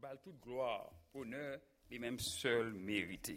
bal toute gloire, honneur et même seul mérité.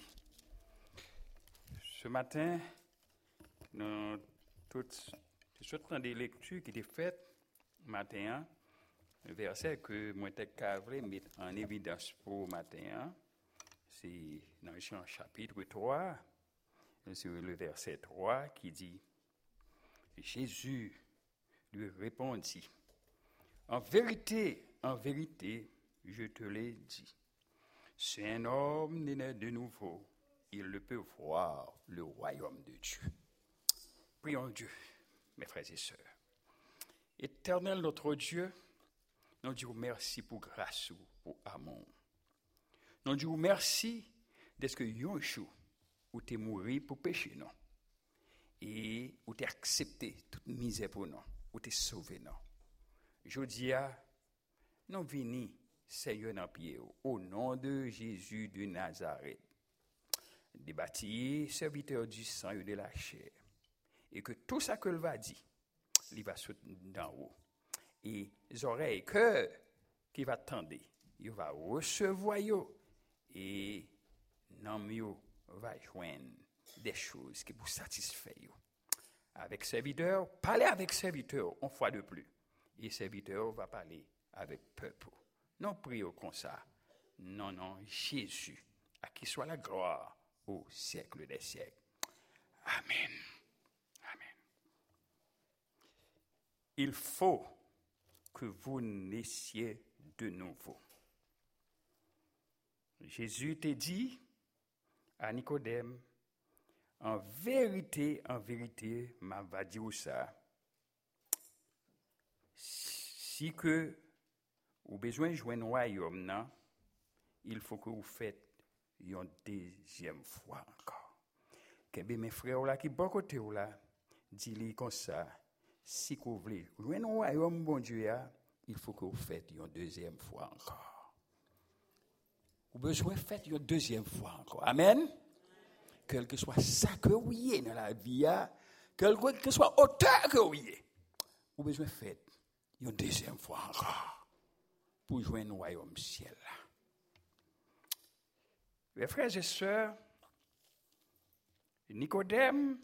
Ce matin, dans toutes des lectures qui étaient faites matin, le verset que moi t'ai mettre en évidence pour matin, c'est dans Jean chapitre 3, c'est le verset 3 qui dit Jésus lui répondit, en vérité, je te l'ai dit, si un homme n'est de nouveau, il ne peut voir le royaume de Dieu. Prions Dieu, mes frères et sœurs. Éternel notre Dieu, nous disons merci pour grâce, pour amour. Nous disons merci de ce que un jour où tu es mort pour pécher, non? Et où tu as accepté toute misère pour nous, où tu es sauvé, non? Je dis à nous venons, Seigneur, dans pied, au nom de Jésus de Nazareth, débattir, serviteur du sang et de la chair, et que tout ça que le va dire, il va sauter d'en haut. Et les oreilles, cœur, qui va tendre, il va recevoir, et non, il va joindre des choses qui vous satisfont. Avec serviteur, parlez avec serviteur, une fois de plus. Et serviteur va parler avec peuple. Non, prions comme ça. Non, Jésus, à qui soit la gloire au siècle des siècles. Amen. Amen. Il faut que vous naissiez de nouveau. Jésus t'a dit à Nicodème, en vérité, m'a va dire ça. Si que vous besoin de joindre un royaume, il faut que vous faites une deuxième fois encore. Que mes frères là qui bon côté là, dis-lui comme ça. Si vous voulez joindre un royaume bon Dieu, il faut que vous faites une deuxième fois encore. Vous besoin de faire une deuxième fois encore. Amen. Quel que soit ça que vous ayez dans la vie, quel que soit auteur que vous ayez, vous besoin de faire une deuxième fois encore pour joindre le royaume ciel. Mes frères et sœurs, Nicodème,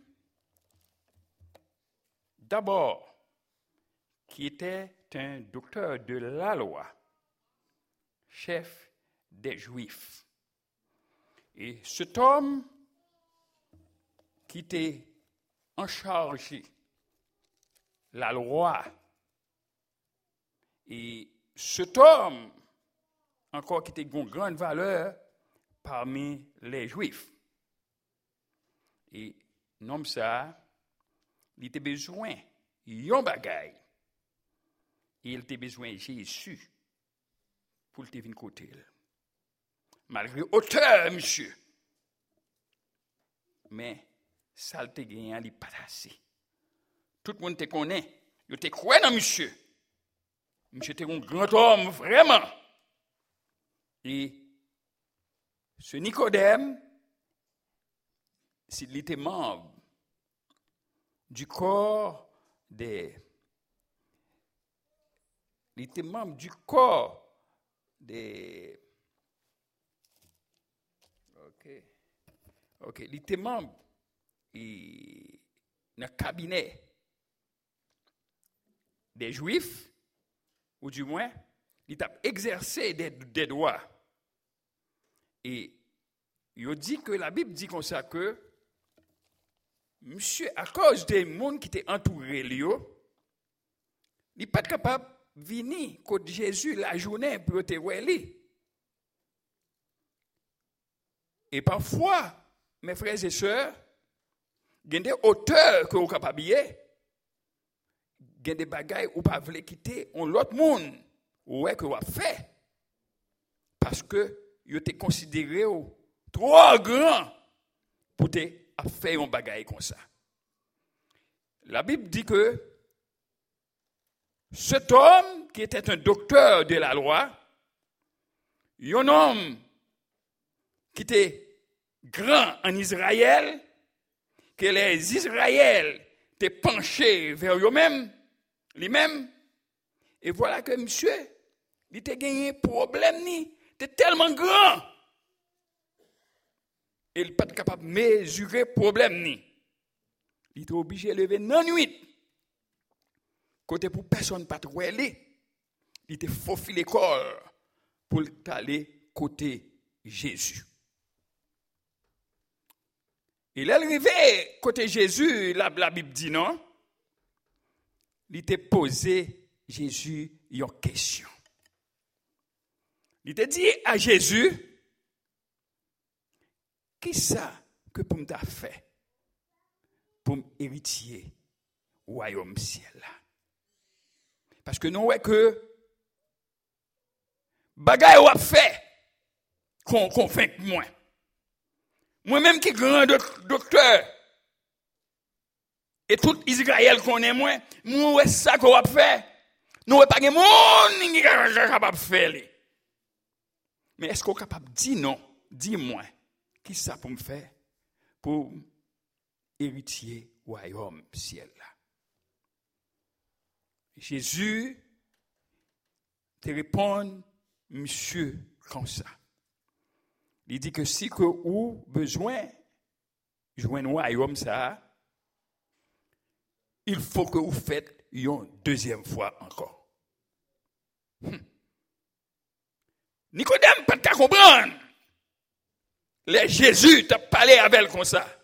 d'abord, qui était un docteur de la loi, chef des Juifs. Et cet homme qui était en charge la loi, et cet homme encore qui était d'une grande valeur parmi les Juifs. Et non ça, il était besoin d'un bagaille. Il était besoin de Jésus pour te venir côté. Malgré hauteur, monsieur. Mais ça te gagne, il pas assez. Tout le monde te connaît. Il te croit dans monsieur. Monsieur était un grand homme, vraiment. Et ce Nicodème, s'il était membre du corps des... Il était membre du corps des... Ok. Il était membre dans le cabinet des Juifs, ou du moins, il a exercé des droits. Et il dit que la Bible dit comme ça que, monsieur, à cause des gens qui étaient entourés, il n'est pas capable de venir contre Jésus la journée pour te voir. Et parfois, mes frères et sœurs, il y a des auteurs que vous êtes capables de il y a des bagailles où vous ne pouvez pas quitter l'autre monde que vous avez fait. Parce que vous êtes considéré trop grand pour faire un bagaille comme ça. La Bible dit que cet homme qui était un docteur de la loi, un homme qui était grand en Israël, que les Israéliens étaient penchés vers eux-mêmes, lui-même, et voilà que monsieur, il était gagné problème, il était tellement grand. Et il n'est pas capable de mesurer le problème. Il était obligé de lever dans la nuit. Côté pour personne pas trop aller. Il était faufilé corps pour aller côté Jésus. Il est arrivé côté Jésus, la Bible dit non. Il était posé Jésus une question. Il était dit à Jésus, qui ça que pour me fait pour m'héritier au royaume ciel là? Parce que nous voyons que bagay ou a fait convainc moi. Moi-même qui grand docteur et tout Israël connaît moi, moi ça qu'on a fait. Nous pas de monde qui est capable de faire. Mais est-ce qu'on est capable de dire non? Dis-moi, qui ça pour me faire pour héritier royaume ciel là? Jésus te répond, monsieur, comme ça. Il dit que si que vous besoin joindre royaume ça, il faut que vous faites une deuxième fois encore. Nicodème pas de comprendre. Les Jésus t'a parlé avec elle comme ça.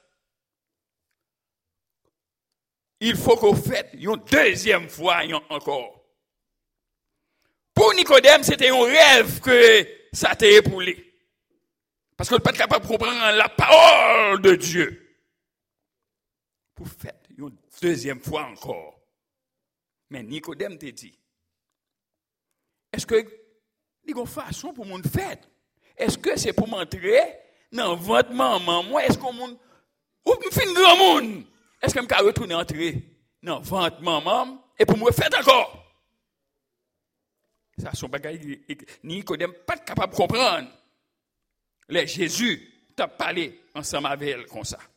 Il faut que vous faites une deuxième fois encore. Pour Nicodème, c'était un rêve que ça t'a époulé. Parce qu'il n'est pas capable de comprendre la parole de Dieu. Pour faire une deuxième fois encore. Mais Nicodème t'a dit, est-ce que il y a une façon pour mon faire? Est-ce que c'est pour m'entrer dans votre maman? Moi, est-ce qu'on ou me fait un grand monde? Est-ce que je peux retourner entrer dans votre maman et pour me faire encore? Ça, son bagage, Nicodème pas capable de comprendre. Les Jésus t'a parlé ensemble avec elle comme ça.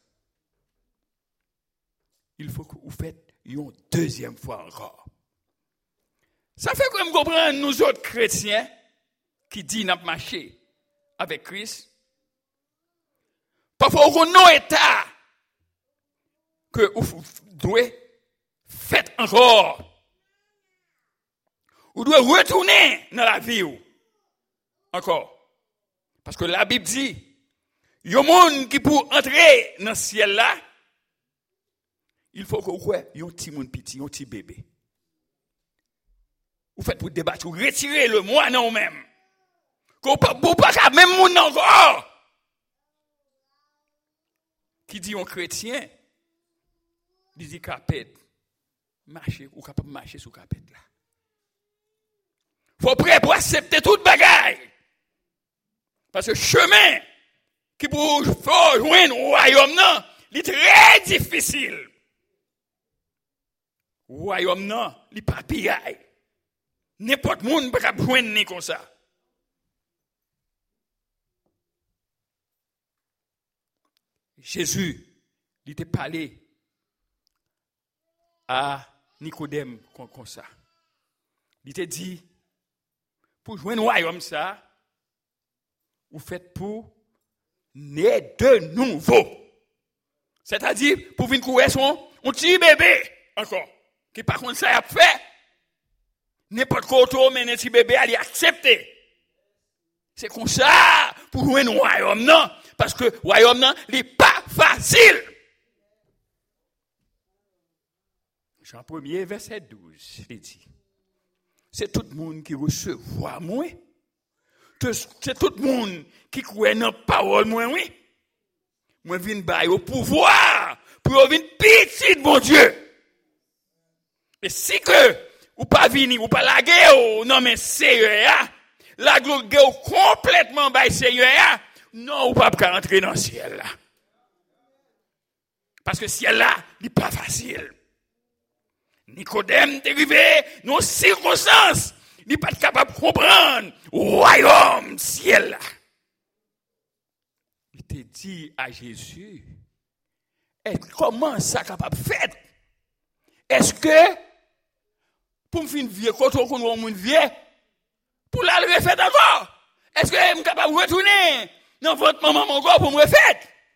Il faut que vous faites une deuxième fois encore. Ça fait que vous comprenez, nous autres chrétiens, qui disent n'a pas marché avec Christ. Parfois, on a un état que vous devez faire encore. Vous devez retourner dans la vie. Encore. Parce que la Bible dit, il y a un monde qui pour entrer dans le ciel là, il faut que vous voyez un petit monde petit, un petit bébé. Vous faites pour débattre, vous retirez le moi non même. Que vous ne pas même monde encore. Qui dit un chrétien, il dit capette, marcher, ou capable de marcher sur capette là. Faut prêt pour accepter toute bagaille. Parce que chemin qui pour joindre au royaume non, il est très difficile. Royaume non, il n'est pas pire. N'importe monde peut pas joindre comme ça. Jésus, il était parlé à Nicodème comme ça. Il était dit, pour joindre le royaume ça, vous faites pour naître de nouveau. C'est-à-dire, pour venir courir un petit bébé, encore, qui par contre ça a fait, n'importe quoi, mais un petit bébé allait accepter. C'est comme ça, pour joindre le royaume, non? Parce que le royaume, non, il n'est pas facile. Jean 1er, verset 12, il dit, c'est tout le monde qui recevoir moi. C'est tout le monde qui croit dans la parole, moi, oui. Moi, je viens bailler au pouvoir pour venir petit, mon Dieu. Et si que, ou pas venir, ou pas laguer, non, mais Seigneur, la gloire complètement bailler Seigneur, non, ou pas rentrer dans le ciel là. Parce que le ciel là, il n'est pas facile. Nicodème est arrivé dans les circonstances. Il n'est pas capable de comprendre le royaume ciel là. Il te dit à Jésus, comment ça capable de faire? Est-ce que, pour me faire une vie, quand on a une vie, pour la refaire encore? Est-ce que je suis capable de retourner dans votre maman mon gars pour me refaire?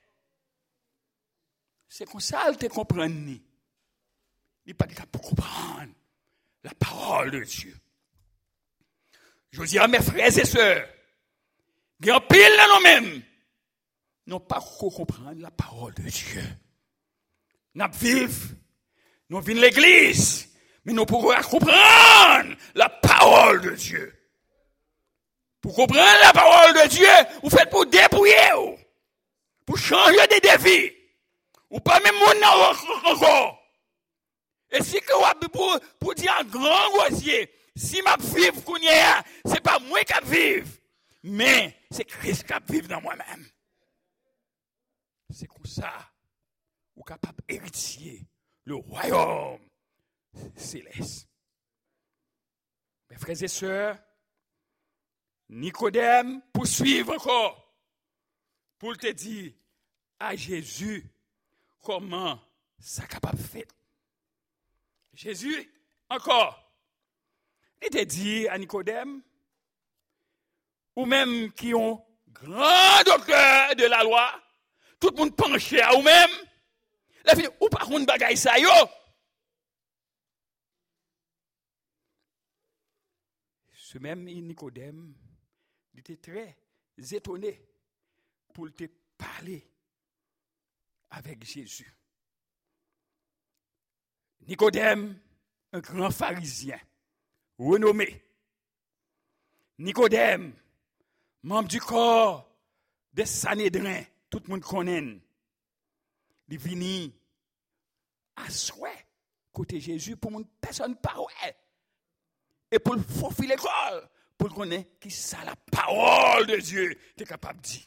C'est comme ça que tu comprends. Il n'est pas capable de comprendre la parole de Dieu. Je dis à mes frères et sœurs, il y a un pile là nous-mêmes, n'ont pas comprendre la parole de Dieu. Nous vivons, nous venons de l'église, mais nous pouvons comprendre la parole de Dieu. Pour comprendre la parole de Dieu, vous faites pour dépouiller, pour changer des défis, ou pas même mon encore. Et si que pour dire un grand grossier, si ma vive qu'on y est, c'est pas moi qui vive, mais c'est Christ qui vive dans moi-même. C'est comme ça, vous êtes capable d'hériter le royaume céleste. Mes frères et sœurs, Nicodème poursuit encore pour te dire à Jésus comment ça est capable de faire. Jésus, encore, il te dit à Nicodème, ou même qui ont grand docteur de la loi, tout le monde penché à vous-même, la vie, ou par contre bagaille ça yo. Ce même Nicodème, il était très étonné pour te parler avec Jésus. Nicodème, un grand pharisien, renommé. Nicodème, membre du corps des Sanhédrins, tout le monde connaît. Il vient à souhait côté Jésus pour une personne parole. Et pour le faufiler l'école, pour connaître qui ça la parole de Dieu est capable de dire.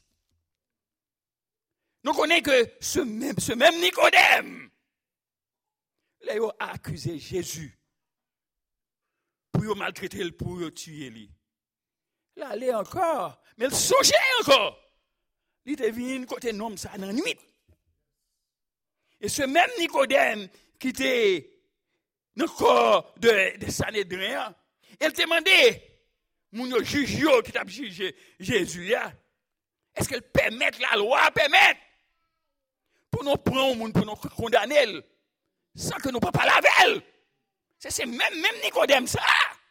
Nous connaissons que ce même Nicodème, il a accusé Jésus pour le maltraiter, pour le tuer. Là, il est encore, mais il songeait encore. Il devient côté nom ça dans la nuit. Et ce même Nicodème qui était dans le corps de Sanhédrin, il demandait, mon juge qui t'a jugé Jésus, est-ce qu'elle permet la loi, permet pour nous prendre, pour nous condamner, sans que nous ne parlions pas avec elle? C'est même Nicodème ça.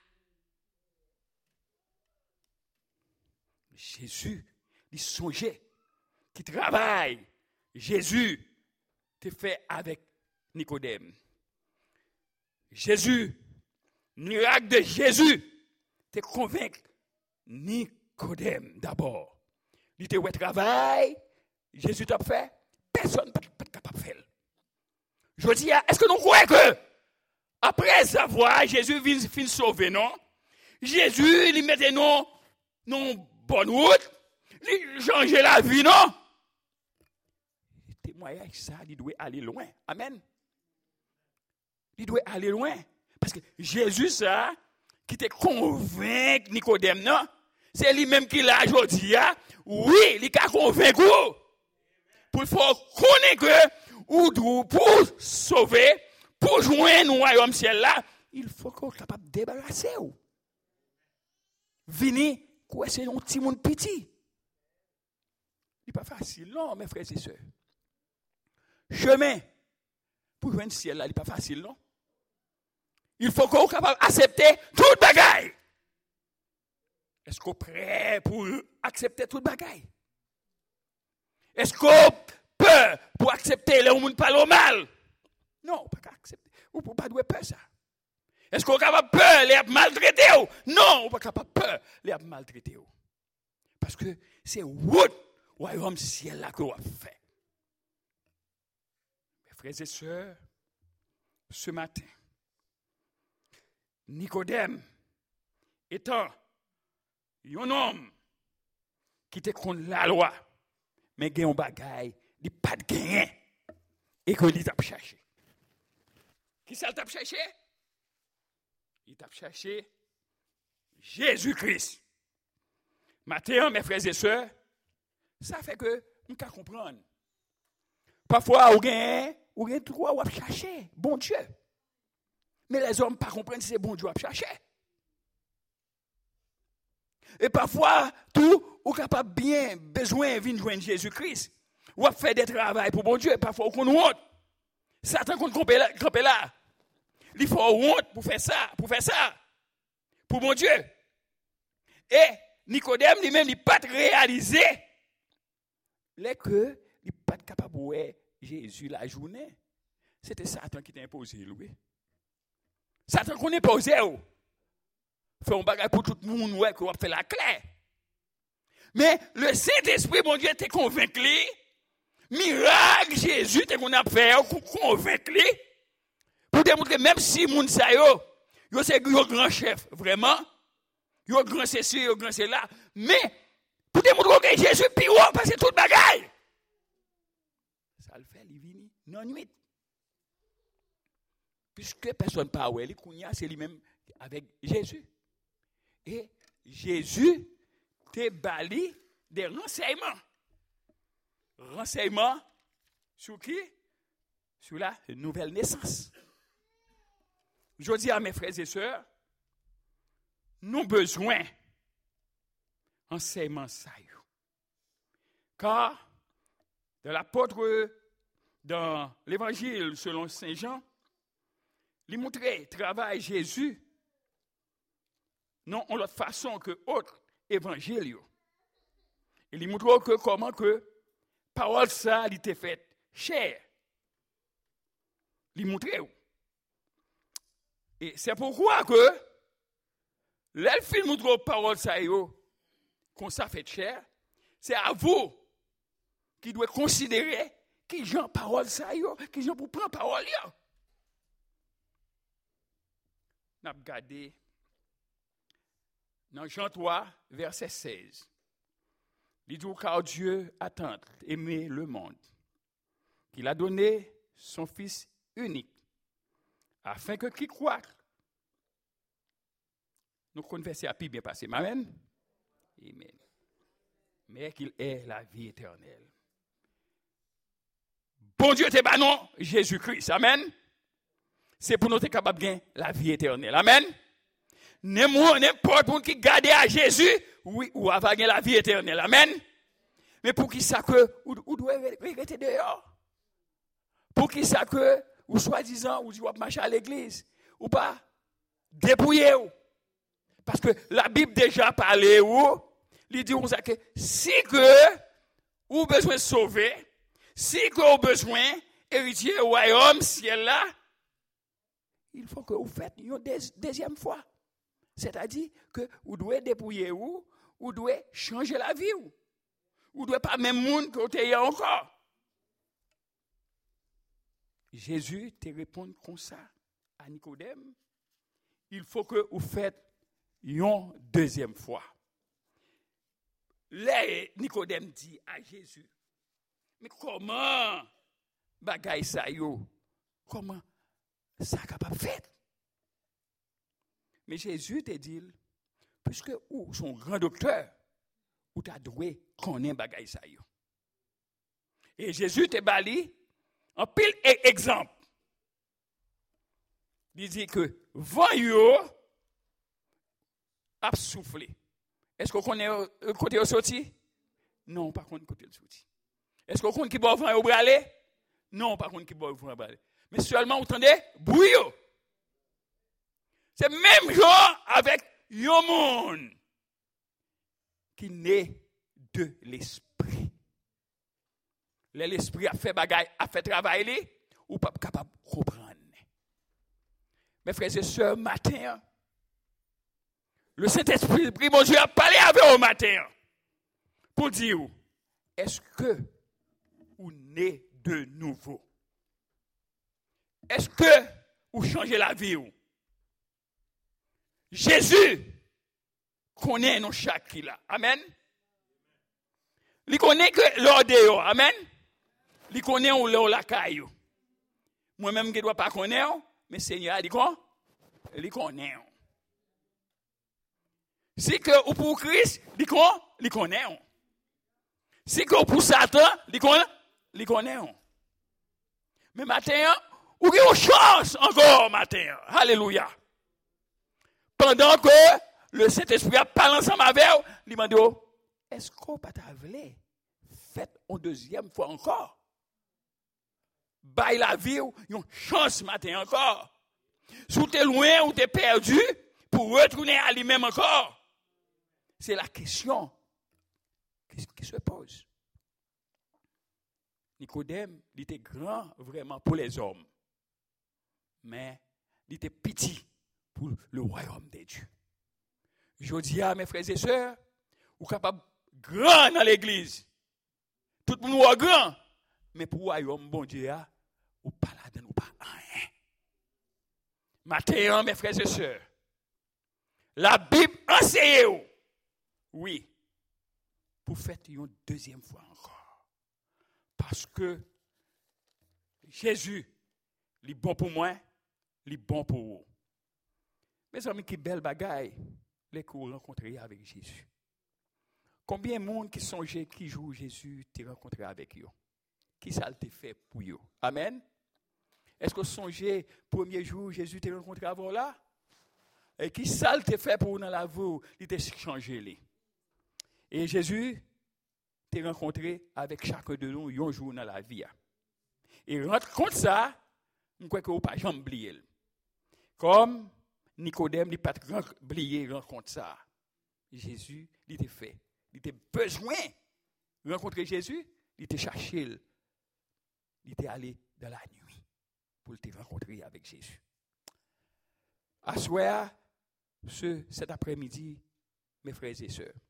Jésus, il songeait, qui travaille. Jésus te fait avec Nicodème. Jésus, miracle de Jésus, te convainc Nicodème d'abord. Il te ouais travail, Jésus t'a fait, personne n'est capable de faire. Je dis, est-ce que nous croyons que après avoir Jésus vient sauver, non? Jésus, il mettait nous dans bonne route, il changeait la vie, non? Le témoignage, ça, il doit aller loin. Amen. Il doit aller loin. Parce que Jésus, ça, qui te convainc Nicodème, non? C'est lui-même qui l'a aujourd'hui. Oui, il a convaincu. Pour faire connaître que, ou pour sauver, pour joindre le royaume ciel là, il faut qu'on soit capable de débarrasser. Venez, quoi, c'est un petit monde petit. Il n'est pas facile, non, mes frères et sœurs. Chemin pour joindre le ciel là, il n'est pas facile, non? Il faut qu'on soit capable d'accepter toute bagaille. Est-ce qu'on est prêt pour accepter toute bagaille? Est-ce qu'on peut pour accepter les gens qui parlent mal? Non, on ne peut pas accepter. On ne peut pas peur ça. Est-ce qu'on est capable de peur les maltraiter? Non, on n'est pas capable de peur les maltraiter. Parce que c'est le royaume ciel là que l'on fait. Mes frères et sœurs, ce matin, Nicodème étant un homme qui te contre la loi, mais qui a un bagaille, il n'a pas de gain, et qu'il t'a cherché. Qui ça t'a cherché? Il t'a cherché Jésus-Christ. Maintenant, mes frères et sœurs, ça fait que nous pouvons comprendre. Parfois, on gagne trois ou à chercher bon Dieu. Mais les hommes ne comprennent pas si c'est bon Dieu à chercher. Et parfois, tout, ou capable bien, besoin de venir joindre Jésus-Christ. Ou à faire des travaux pour bon Dieu. Parfois, on compte honte. Satan compte camper là. Il faut honte pour faire ça, pour mon Dieu. Et Nicodème, lui-même, il n'a pas réalisé les que il n'est pas capable de voir Jésus la journée. C'était Satan qui t'a imposé, lui. Satan qu'on est posé. Fait un bagage pour tout le monde, ouais, qu'on va faire la clé. Mais le Saint-Esprit, mon Dieu, t'es convaincu. Miracle, Jésus, t'es qu'on a fait, convaincu. Pour démontrer, même si moun sa yo c'est un grand chef, vraiment. Yo grand ceci, yo grand cela. Mais, pour démontrer que Jésus est plus haut, parce que tout bagaille. Ça le fait, il vient non nuit. Puisque personne pas ouais, c'est lui-même avec Jésus. Et Jésus te bali des renseignements. Renseignements sur qui? Sur la nouvelle naissance. Je dis à mes frères et sœurs, nous avons besoin d'enseignement ça. Car dans l'apôtre, dans l'évangile selon Saint Jean, il montre le travail de Jésus non en l'autre façon que autre évangile. Et il montre que comment que parole ça a été faite chair. Il montre. Et c'est pourquoi que l'elfine montre parole ça qu'on ça fait chair, c'est à vous qui doit considérer qui Jean parole ça qui Jean pour prendre parole yo. N'a regardé dans Jean 3 verset 16. Il dit car Dieu a tant aimé le monde qu'il a donné son fils unique afin que qui croit. Nous confessons à bien passé. Amen. Amen. Mais qu'il ait la vie éternelle. Bon Dieu te non Jésus-Christ. Amen. C'est pour nous être capable de gagner la vie éternelle. Amen. N'importe qui garde à Jésus, oui, ou va gagner la vie éternelle. Amen. Mais pour qui ça que ou doit regretter dehors? Pour qui ça que ou soi-disant ou dit ou marcher à l'église ou pas dépouiller ou? Parce que la Bible déjà parlé ou il dit que si que ou besoin de sauver, si que ou besoin héritier au royaume ciel là, il faut que vous faites une deuxième fois. C'est-à-dire que vous devez dépouiller ou devez changer la vie ou devez pas même monde que vous ayez encore. Jésus te répond comme ça à Nicodème. Il faut que vous faites une deuxième fois. Là, Nicodème dit à Jésus, mais comment bagaille ça yo? Comment ça capable faire? Mais Jésus te dit, puisque ou son grand docteur, ou t'as doué connaît bagaille ça yo. Et Jésus te bali en pile exemple. Il dit que vent yo a soufflé. Est-ce qu'on connaît côté au sorti? Non, pas côté au sorti. Est-ce qu'on connaît qui boit vent au bralé? Non, pas contre qui boit vent au bralé. Mais seulement vous entendez bruit. C'est même genre avec un monde qui naît de l'esprit. L'esprit a fait bagaille, a fait travail, ou pas capable de comprendre. Mes frères et sœurs, matin, le Saint-Esprit, mon Dieu, a parlé avec vous matin pour dire, est-ce que vous naissez de nouveau? Est-ce que vous changez la vie? Jésus connaît nos chaque qui là. Amen. Il connaît que l'ordre. Amen. Il connaît où l'eau la caille. Moi-même, je ne dois pas connaître, mais Seigneur a dit quoi? Il connaît. Si que pour Christ, il connaît. Si que pour Satan, il connaît. Mais matin, ou avez une chance encore matin. Alléluia. Pendant que le Saint-Esprit a parlé ensemble avec vous, il m'a dit, est-ce qu'on pas t'avouer? Faites une deuxième fois encore. Baille la vie, une chance matin encore. Si tu es loin ou tu es perdu, pour retourner à lui-même encore. C'est la question qui se pose. Nicodème, il était grand vraiment pour les hommes. Mais il était petit pour le royaume des dieux. Je dis à mes frères et sœurs, vous êtes capables grand dans l'église. Tout le monde est grand. Mais pour le royaume, bon Dieu, ou pas là-dedans, ou pas rien. Matin, mes frères et sœurs, la Bible enseigne, oui, pour faire une deuxième fois encore. Parce que Jésus, il est bon pour moi, il est bon pour vous. Mes amis, qui belle bagaille, les que vous rencontrez avec Jésus. Combien de monde qui songeait qui joue Jésus, t'es rencontré avec eux? Qui ça t'a fait pour eux? Amen. Est-ce que vous songez, premier jour, Jésus t'a rencontré avant là? Et qui ça t'a fait pour dans la vie? Il t'a changé. Et Jésus t'a rencontré avec chacun de nous un jour dans la vie. Et rentre compte ça, je crois que vous pas jamais oublié. Comme Nicodème, il n'a pas oublié rencontre ça. Jésus, il t'a fait. Il t'a besoin de rencontrer Jésus, il t'a cherché. Il était allé dans la nuit pour te rencontrer avec Jésus. À soir, cet après-midi, mes frères et sœurs,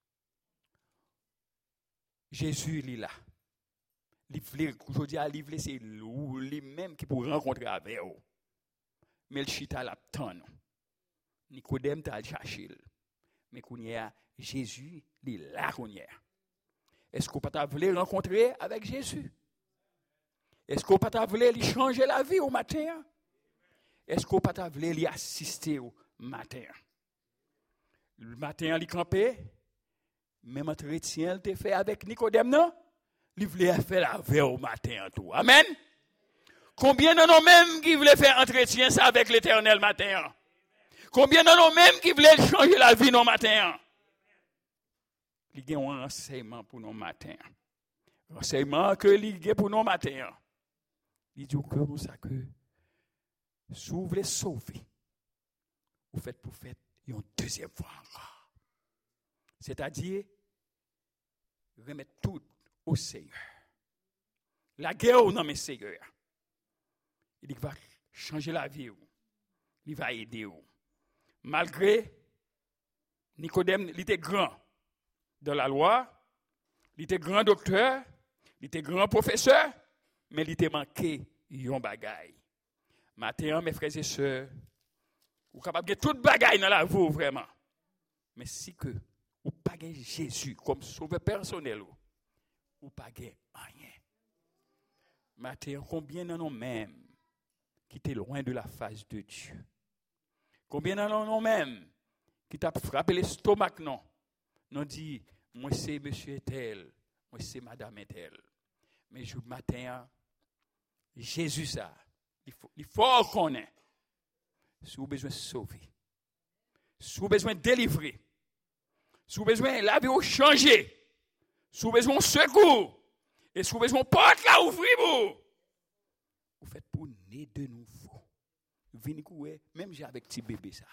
Jésus il est là. Aujourd'hui, il voulait c'est lui-même qui pour rencontrer avec vous. Mais le chita l'a tant. Nicodème t'a cherché. Mais qu'on y a Jésus, il est là qu'on y a. Est-ce qu'on peut voulu rencontrer avec Jésus? Est-ce qu'on peut voulu changer la vie au matin? Est-ce qu'on peut voulu lui assister au matin? Le matin, il campé. Même entretien, il fait avec Nicodème, non? Il voulait faire la veille au matin. Tout. Amen? Combien de nous même qui voulaient faire entretien ça avec l'Éternel matin? Combien de nous même qui voulaient changer la vie nos matin? Il y a un renseignement pour nos matins. Renseignement que il y a pour nos matins. Il dit que nous ça que si vous voulez sauver, vous faites pour faire une deuxième fois encore. C'est-à-dire remettre tout au Seigneur. La guerre non mais Seigneur. Il va changer la vie. Il va aider vous. Malgré Nicodème, il était grand dans la loi, il était grand docteur, il était grand professeur, mais il était manqué yon bagaille. Maintenant, mes frères et sœurs, vous êtes capables de tout bagaille dans la vie vraiment. Mais si que vous pas Jésus comme sauveur personnel, vous pas rien. Maintenant, combien d'en ont même qui étaient loin de la face de Dieu? Combien d'en ont même qui t'a frappé l'estomac non? Non dit, moi c'est monsieur tel, moi c'est madame tel. Mais je matin, Jésus ça, il faut connaître. Si vous avez besoin de sauver, si vous avez besoin de délivrer, si vous avez besoin de la vie changer, si vous avez besoin de secours, et si vous avez besoin de porte là ouvrir vous faites pour naître de nouveau. Venez couer, même j'ai avec petit bébé ça.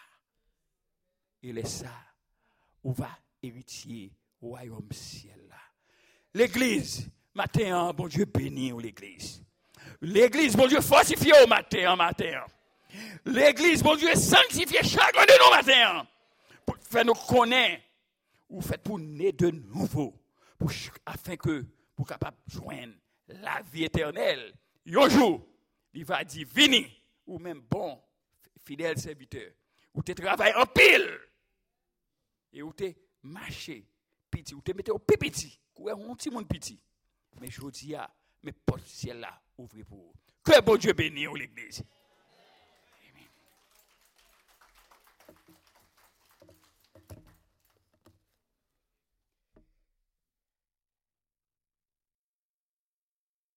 Et laisse ça, on va héritier au royaume ciel là. L'église, matin, bon Dieu béni l'église. L'église, bon Dieu fortifié au matin. L'église, bon Dieu sanctifié chacun de nos matins. Pour faire nous connaître, ou faites pour naître de nouveau, afin que vous capable de joindre la vie éternelle. Un jour, il va dire, venez, ou même bon, fidèle serviteur, ou te travaille en pile, et ou te marché, petit, ou te mettez au petit, ou un petit monde petit. Mais je dis, mes portes ciel là, ouvrez pour vous. Que bon Dieu bénisse l'église.